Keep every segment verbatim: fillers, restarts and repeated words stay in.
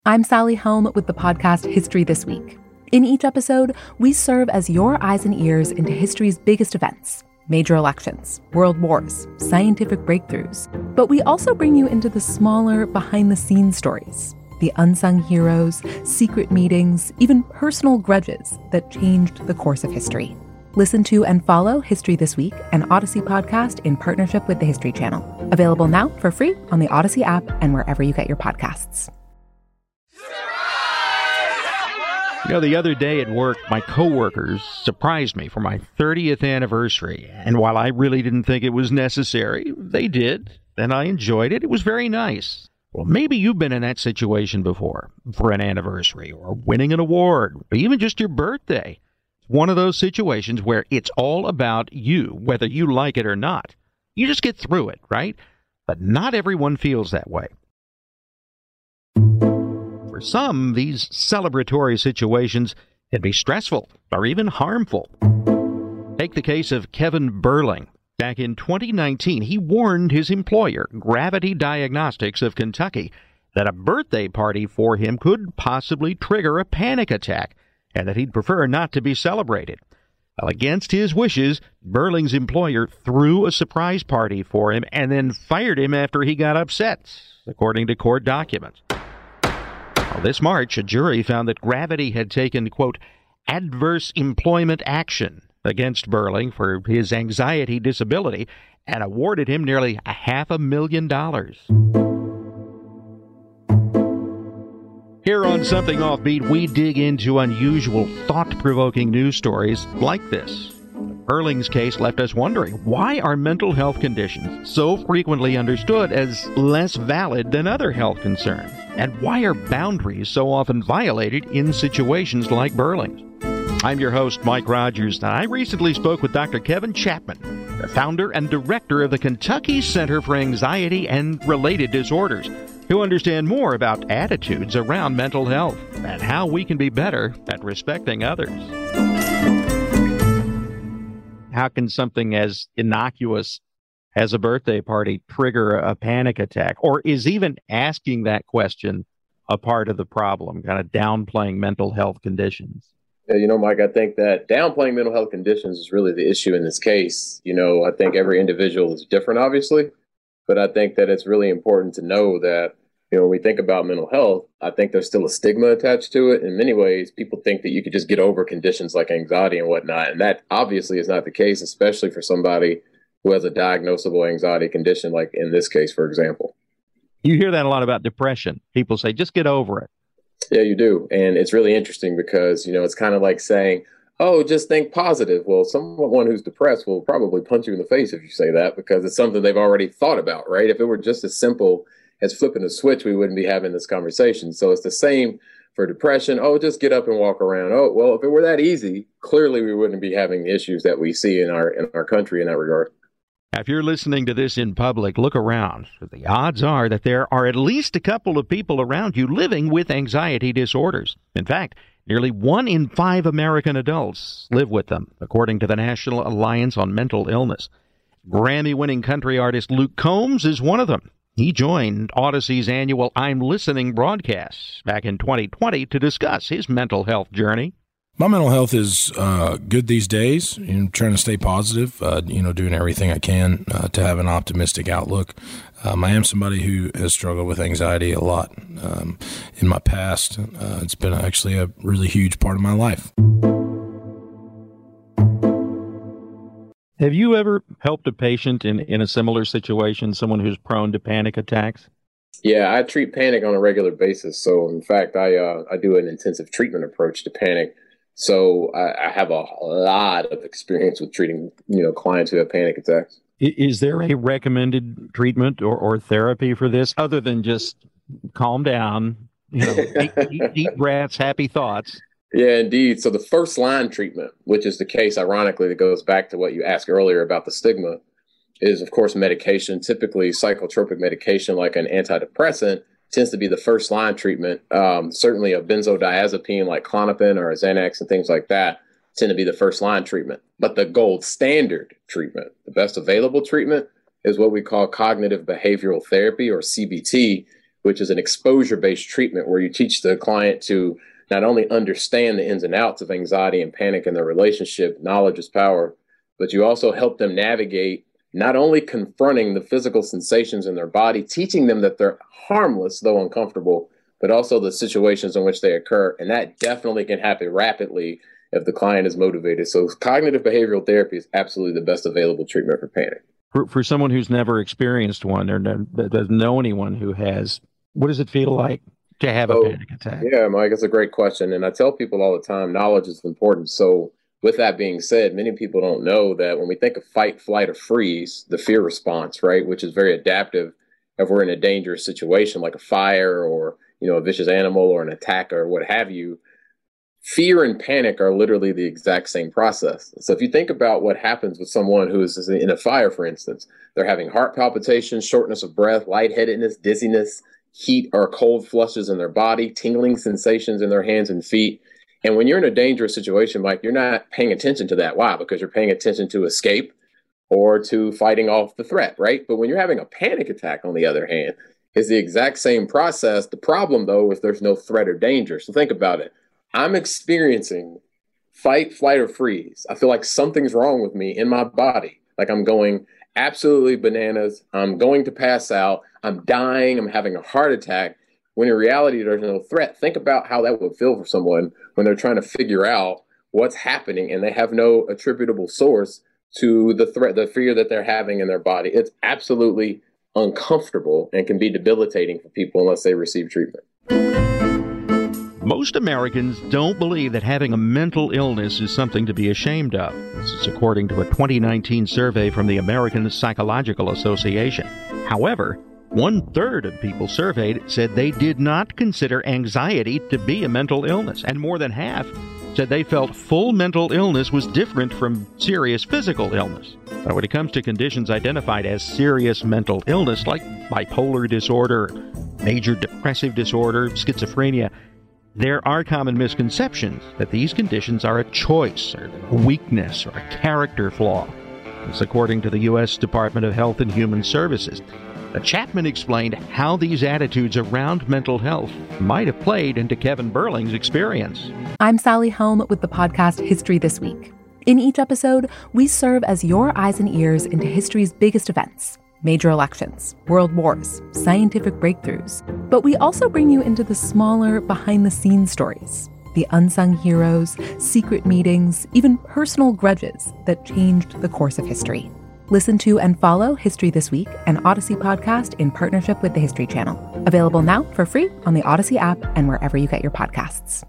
I'm Sally Helm with the podcast History This Week. In each episode, we serve as your eyes and ears into history's biggest events, major elections, world wars, scientific breakthroughs. But we also bring you into the smaller, behind-the-scenes stories, the unsung heroes, secret meetings, even personal grudges that changed the course of history. Listen to and follow History This Week, an Odyssey podcast in partnership with the History Channel. Available now for free on the Odyssey app and wherever you get your podcasts. You know, the other day at work, my coworkers surprised me for my thirtieth anniversary. And while I really didn't think it was necessary, they did. And I enjoyed it. It was very nice. Well, maybe you've been in that situation before for an anniversary or winning an award or even just your birthday. It's one of those situations where it's all about you, whether you like it or not. You just get through it, right? But not everyone feels that way. For some, these celebratory situations can be stressful or even harmful. Take the case of Kevin Burling. Back in twenty nineteen, he warned his employer, Gravity Diagnostics of Kentucky, that a birthday party for him could possibly trigger a panic attack and that he'd prefer not to be celebrated. Well, against his wishes, Burling's employer threw a surprise party for him and then fired him after he got upset, according to court documents. Well, this March, a jury found that Gravity had taken, quote, adverse employment action against Burling for his anxiety disability and awarded him nearly a half a million dollars. Here on Something Offbeat, we dig into unusual, thought-provoking news stories like this. Burling's case left us wondering, why are mental health conditions so frequently understood as less valid than other health concerns? And why are boundaries so often violated in situations like Burling's? I'm your host, Mike Rogers, and I recently spoke with Doctor Kevin Chapman, the founder and director of the Kentucky Center for Anxiety and Related Disorders, who understand more about attitudes around mental health and how we can be better at respecting others. How can something as innocuous as a birthday party trigger a panic attack? Or is even asking that question a part of the problem, kind of downplaying mental health conditions? Yeah, you know, Mike, I think that downplaying mental health conditions is really the issue in this case. You know, I think every individual is different, obviously, but I think that it's really important to know that, you know, when we think about mental health, I think there's still a stigma attached to it. In many ways, people think that you could just get over conditions like anxiety and whatnot. And that obviously is not the case, especially for somebody who has a diagnosable anxiety condition, like in this case, for example. You hear that a lot about depression. People say, just get over it. Yeah, you do. And it's really interesting because, you know, it's kind of like saying, oh, just think positive. Well, someone who's depressed will probably punch you in the face if you say that, because it's something they've already thought about, right? If it were just as simple as flipping a switch, we wouldn't be having this conversation. So it's the same for depression. Oh, just get up and walk around. Oh, well, if it were that easy, clearly we wouldn't be having the issues that we see in our in our country in that regard. If you're listening to this in public, look around. The odds are that there are at least a couple of people around you living with anxiety disorders. In fact, nearly one in five American adults live with them, according to the National Alliance on Mental Illness. Grammy-winning country artist Luke Combs is one of them. He joined Odyssey's annual I'm Listening broadcast back in twenty twenty to discuss his mental health journey. My mental health is uh, good these days. You know, trying to stay positive, uh, you know, doing everything I can uh, to have an optimistic outlook. Um, I am somebody who has struggled with anxiety a lot um, in my past. Uh, it's been actually a really huge part of my life. Have you ever helped a patient in, in a similar situation, someone who's prone to panic attacks? Yeah, I treat panic on a regular basis. So, in fact, I uh, I do an intensive treatment approach to panic. So I, I have a lot of experience with treating, you know, clients who have panic attacks. Is there a recommended treatment or, or therapy for this other than just calm down, you know, deep, deep, deep breaths, happy thoughts? Yeah, indeed. So the first line treatment, which is the case, ironically, that goes back to what you asked earlier about the stigma, is, of course, medication. Typically, psychotropic medication like an antidepressant tends to be the first line treatment. Um, certainly a benzodiazepine like Klonopin or a Xanax and things like that tend to be the first line treatment. But the gold standard treatment, the best available treatment, is what we call cognitive behavioral therapy, or C B T, which is an exposure-based treatment where you teach the client to not only understand the ins and outs of anxiety and panic in their relationship, knowledge is power, but you also help them navigate not only confronting the physical sensations in their body, teaching them that they're harmless, though uncomfortable, but also the situations in which they occur. And that definitely can happen rapidly if the client is motivated. So cognitive behavioral therapy is absolutely the best available treatment for panic. For, for someone who's never experienced one or no, doesn't know anyone who has, what does it feel like to have so, a panic attack? Yeah, Mike, that's a great question. And I tell people all the time, knowledge is important. So with that being said, many people don't know that when we think of fight, flight, or freeze, the fear response, right, which is very adaptive if we're in a dangerous situation like a fire or, you know, a vicious animal or an attack or what have you, fear and panic are literally the exact same process. So if you think about what happens with someone who is in a fire, for instance, they're having heart palpitations, shortness of breath, lightheadedness, dizziness, heat or cold flushes in their body, tingling sensations in their hands and feet. And when you're in a dangerous situation, Mike, you're not paying attention to that. Why? Because you're paying attention to escape or to fighting off the threat, right? But when you're having a panic attack, on the other hand, it's the exact same process. The problem, though, is there's no threat or danger. So think about it. I'm experiencing fight, flight, or freeze. I feel like something's wrong with me in my body. Like I'm going absolutely bananas. I'm going to pass out. I'm dying. I'm having a heart attack. When in reality, there's no threat. Think about how that would feel for someone when they're trying to figure out what's happening and they have no attributable source to the threat, the fear that they're having in their body. It's absolutely uncomfortable and can be debilitating for people unless they receive treatment. Most Americans don't believe that having a mental illness is something to be ashamed of. This is according to a twenty nineteen survey from the American Psychological Association. However, one-third of people surveyed said they did not consider anxiety to be a mental illness, and more than half said they felt full mental illness was different from serious physical illness. But when it comes to conditions identified as serious mental illness, like bipolar disorder, major depressive disorder, schizophrenia, there are common misconceptions that these conditions are a choice, or a weakness, or a character flaw. This according to the U S Department of Health and Human Services. Now, Chapman explained how these attitudes around mental health might have played into Kevin Burling's experience. I'm Sally Helm with the podcast History This Week. In each episode, we serve as your eyes and ears into history's biggest events. Major elections, world wars, scientific breakthroughs. But we also bring you into the smaller, behind-the-scenes stories, the unsung heroes, secret meetings, even personal grudges that changed the course of history. Listen to and follow History This Week, an Odyssey podcast in partnership with the History Channel. Available now for free on the Odyssey app and wherever you get your podcasts.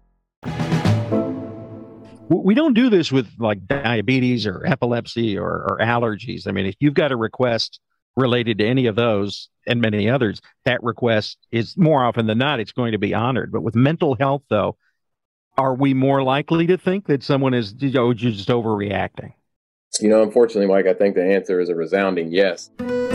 We don't do this with like diabetes or epilepsy or, or allergies. I mean, if you've got a request related to any of those and many others, that request is more often than not, it's going to be honored. But with mental health, though, are we more likely to think that someone is you know, just overreacting? You know, unfortunately, Mike, I think the answer is a resounding yes.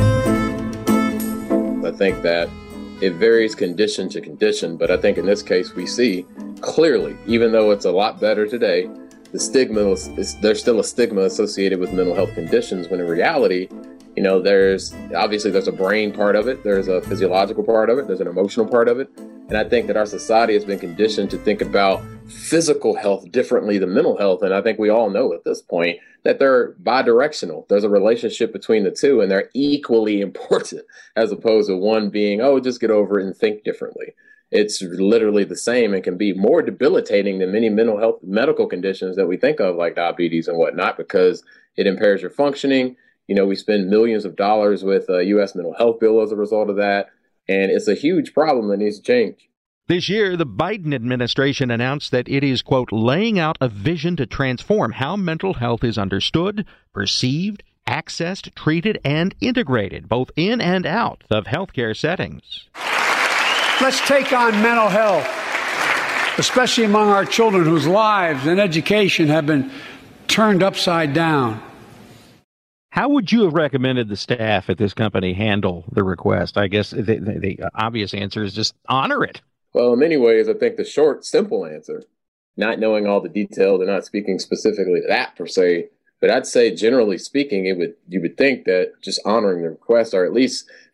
I think that it varies condition to condition, but I think in this case we see clearly, even though it's a lot better today, the stigma is, is there's still a stigma associated with mental health conditions when in reality, you know, there's obviously there's a brain part of it, there's a physiological part of it, there's an emotional part of it. And I think that our society has been conditioned to think about physical health differently than mental health. And I think we all know at this point that they're bidirectional. There's a relationship between the two, and they're equally important, as opposed to one being, oh, just get over it and think differently. It's literally the same and can be more debilitating than many mental health medical conditions that we think of, like diabetes and whatnot, because it impairs your functioning. You know, we spend millions of dollars with a U S mental health bill as a result of that. And it's a huge problem that needs to change. This year, the Biden administration announced that it is, quote, laying out a vision to transform how mental health is understood, perceived, accessed, treated, and integrated, both in and out of healthcare settings. Let's take on mental health, especially among our children whose lives and education have been turned upside down. How would you have recommended the staff at this company handle the request? I guess the, the, the obvious answer is just honor it. Well, in many ways, I think the short, simple answer, not knowing all the details and not speaking specifically to that per se, but I'd say generally speaking, it would you would think that just honoring the request, or at least, again,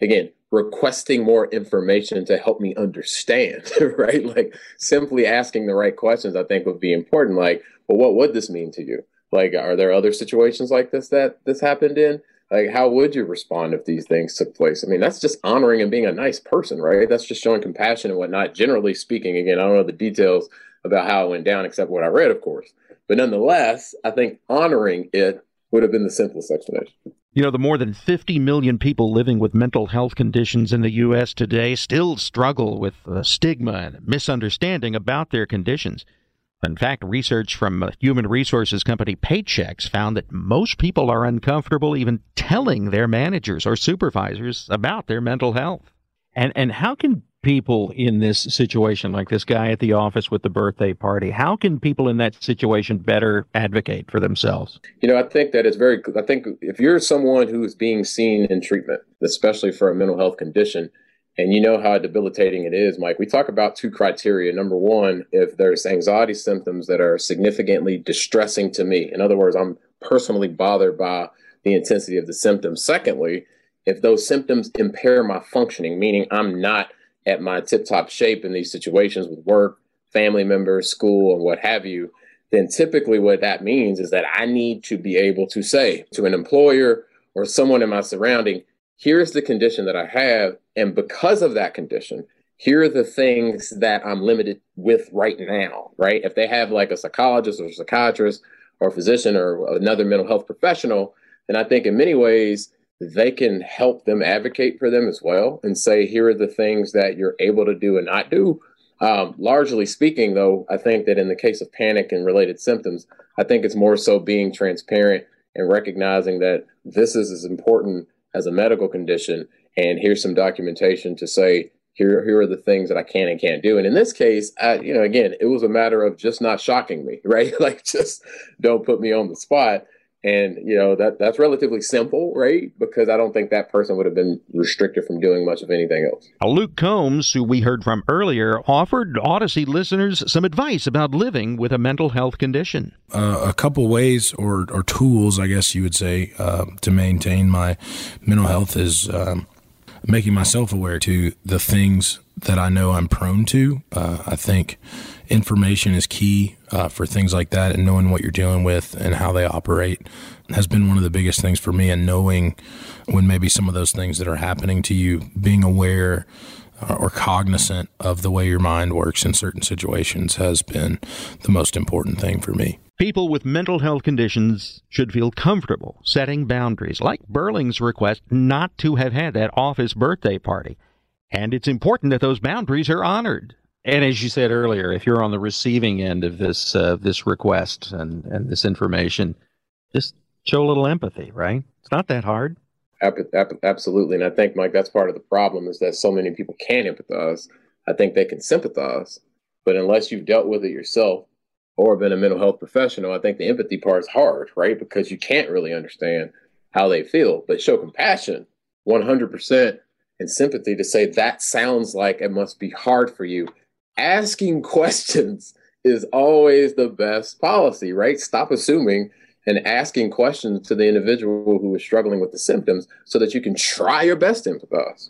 requesting more information to help me understand, right? Like simply asking the right questions, I think would be important. Like, well, what would this mean to you? Like, are there other situations like this that this happened in? Like, how would you respond if these things took place? I mean, that's just honoring and being a nice person, right? That's just showing compassion and whatnot. Generally speaking, again, I don't know the details about how it went down, except what I read, of course. But nonetheless, I think honoring it would have been the simplest explanation. You know, the more than fifty million people living with mental health conditions in the U S today still struggle with the stigma and misunderstanding about their conditions. In fact, research from human resources company Paychex found that most people are uncomfortable even telling their managers or supervisors about their mental health. And and how can people in this situation, like this guy at the office with the birthday party, how can people in that situation better advocate for themselves? You know, I think that it's very, I think if you're someone who is being seen in treatment, especially for a mental health condition, and you know how debilitating it is, Mike, we talk about two criteria. Number one, if there's anxiety symptoms that are significantly distressing to me. In other words, I'm personally bothered by the intensity of the symptoms. Secondly, if those symptoms impair my functioning, meaning I'm not at my tip-top shape in these situations with work, family members, school, and what have you, then typically what that means is that I need to be able to say to an employer or someone in my surrounding, here's the condition that I have, and because of that condition, here are the things that I'm limited with right now, right? If they have like a psychologist or a psychiatrist or a physician or another mental health professional, then I think in many ways, they can help them advocate for them as well and say, here are the things that you're able to do and not do. Um, largely speaking, though, I think that in the case of panic and related symptoms, I think it's more so being transparent and recognizing that this is as important as a medical condition. And here's some documentation to say, here, here are the things that I can and can't do. And in this case, I, you know, again, it was a matter of just not shocking me, right? Like, just don't put me on the spot. And, you know, that that's relatively simple, right? Because I don't think that person would have been restricted from doing much of anything else. Luke Combs, who we heard from earlier, offered Odyssey listeners some advice about living with a mental health condition. Uh, a couple ways or, or tools, I guess you would say, uh, to maintain my mental health is um, making myself aware to the things that I know I'm prone to. Uh, I think information is key uh, for things like that, and knowing what you're dealing with and how they operate has been one of the biggest things for me. And knowing when maybe some of those things that are happening to you, being aware uh, or cognizant of the way your mind works in certain situations has been the most important thing for me. People with mental health conditions should feel comfortable setting boundaries, like Burling's request not to have had that office birthday party. And it's important that those boundaries are honored. And as you said earlier, if you're on the receiving end of this uh, this request and, and this information, just show a little empathy, right? It's not that hard. Absolutely. And I think, Mike, that's part of the problem is that so many people can empathize. I think they can sympathize. But unless you've dealt with it yourself or been a mental health professional, I think the empathy part is hard, right? Because you can't really understand how they feel. But show compassion, one hundred percent, and sympathy to say that sounds like it must be hard for you. Asking questions is always the best policy, right? Stop assuming and asking questions to the individual who is struggling with the symptoms so that you can try your best to empathize.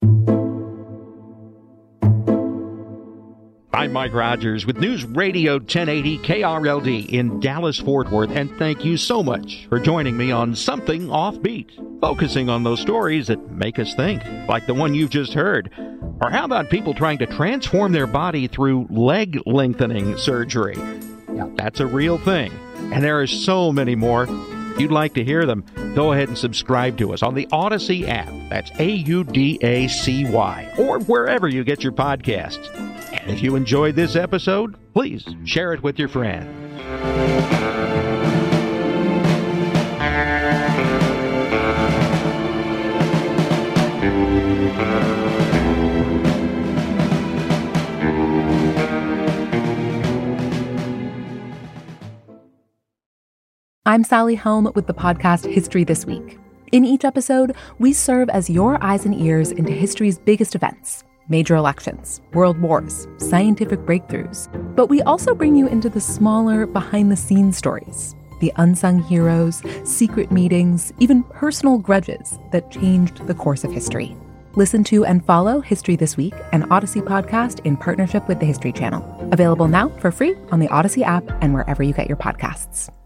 I'm Mike Rogers with News Radio ten eighty K R L D in Dallas-Fort Worth, and thank you so much for joining me on Something Offbeat, focusing on those stories that make us think, like the one you've just heard. Or how about people trying to transform their body through leg lengthening surgery? Yeah, that's a real thing, and there are so many more. If you'd like to hear them, go ahead and subscribe to us on the Odyssey app. That's A U D A C Y, or wherever you get your podcasts. And if you enjoyed this episode, please share it with your friends. I'm Sally Helm with the podcast History This Week. In each episode, we serve as your eyes and ears into history's biggest events. Major elections, world wars, scientific breakthroughs. But we also bring you into the smaller, behind-the-scenes stories, the unsung heroes, secret meetings, even personal grudges that changed the course of history. Listen to and follow History This Week, an Odyssey podcast in partnership with the History Channel. Available now for free on the Odyssey app and wherever you get your podcasts.